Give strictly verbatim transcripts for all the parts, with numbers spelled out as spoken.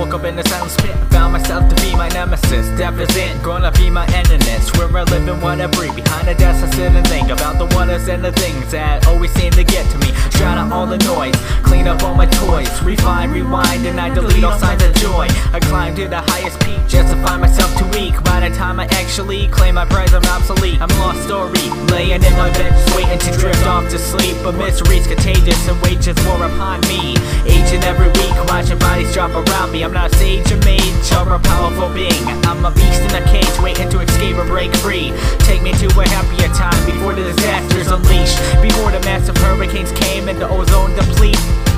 woke up in the silence pit, found myself to be my nemesis. Death isn't gonna be my enemies. Where I live and what I breathe. Behind the desk I sit and think about the wonders and the things that always seem to get to me. Drown out all the noise, clean up all my toys, refine, rewind, and I delete all signs of joy. I climb to the highest peak just to find myself too weak. By the time I actually claim my prize, I'm obsolete. I'm lost story, laying in my bed just waiting to drift off to sleep. But misery's contagious and wages war upon me. Aging every week, watching bodies drop around me. I'm not a sage, a mage, or a powerful being. I'm a beast in a cage waiting to escape or break free. Take me to a happier time before the disasters unleashed, before the massive hurricanes came and the ozone deplete.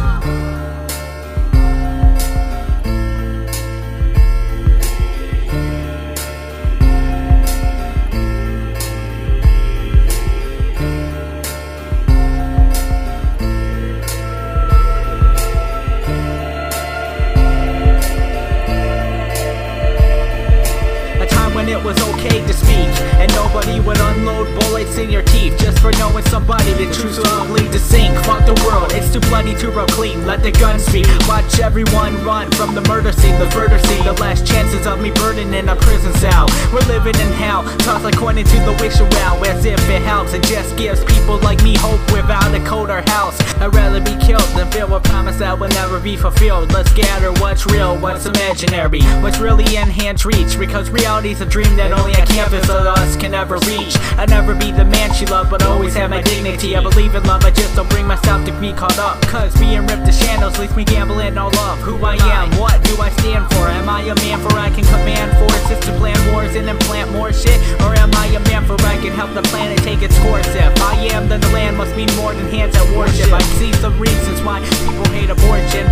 When it was okay to speak, and nobody would unload bullets in your teeth just for knowing somebody the truth's ugly to sink. Fuck the world, it's too bloody to rub clean. Let the gun speak. Watch everyone run from the murder scene, the murder scene. The last chances of me burning in a prison cell. We're living in hell, tossed like coin into the wish around, as if it helps. It just gives people like me hope without a code or house. I'd rather be killed than filled with promise that will never be fulfilled. Let's gather what's real, what's imaginary, what's really in hand's reach, because reality's a dream that only a canvas of us can ever reach. I'd never be the man she loved, but always have my dignity. I believe in love, I just don't bring myself to be caught up, cause being ripped to shambles leaves me gambling all love. Who I am, what do I stand for? Am I a man for I can command forces to plan wars and implant more shit? Or am I a man for I can help the planet take its course? If I am, then the land must mean more than hands that worship. I see some reasons why people hate abortion,